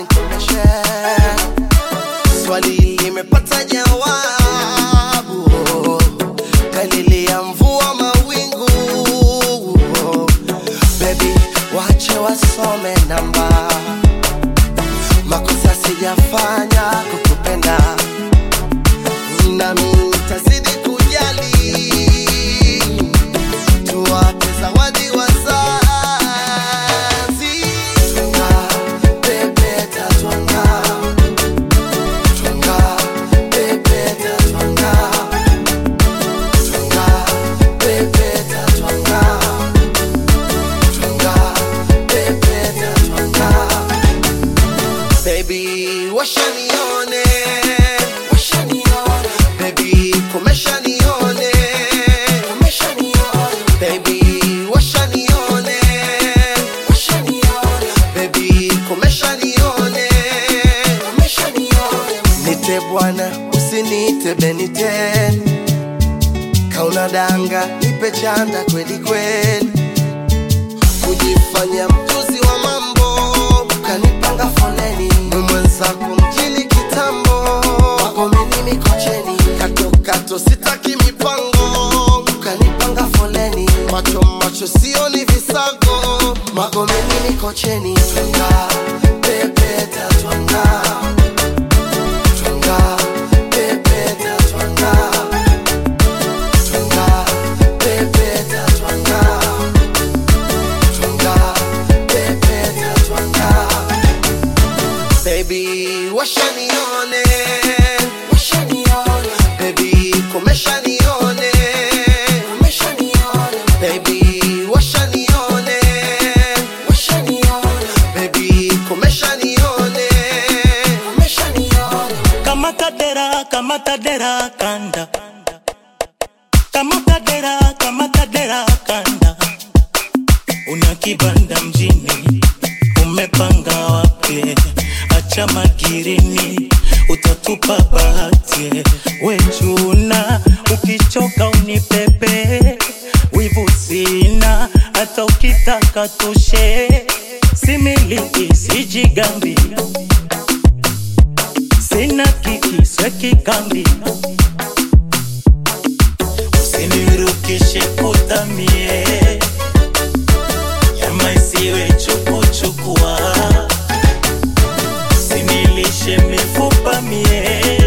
nikomeshe. Swali limepata jawabu. Dalili ya mvua mawingu. Baby, wache wasome namba. Makosa sijafanya kukupenda. Nami nitazidi kujali. Tuwape zawadi wazazi. Tunga, pepeta, twanga. Tunga, pepeta, twanga. Tunga, pepeta, twanga. Tunga, pepeta, twanga. Baby, washanione. Baby, komesha nione. Baby, washanione. Baby, komesha nione. Nite bwana, usiniite Beniten. Kauna danga, nipe chanda kweli kweli. Kujifanya mjuzi wa mambo, ukanipanga foleni. Mwenzako mjini kitambo, wako mimi mikocheni. Kato sitaki mipango, ukanipanga foleni. Macho sioni visago, wako mimi mikocheni. Tunga, pepeta, twanga. Tunga, pepeta, twanga. Tunga, pepeta, twanga. Tunga, pepeta, twanga. Baby, washanione. Baby, komesha nione. Baby, washanione. Baby, komesha nione. Kamatadera kanda. Kamatadera kanda. Una kibanda mjini, umepanga wapi? Acha magirini, utatupa bahati. Wechuna, ukichoka unipepe. Wivu sina, hata ukitaka tushe. Similiki, sijigambi. Sina kiki, sweki kambi. Usinirukishe kutamie. Yama isiwe chukuchukua. Sinilishe mifupa mie.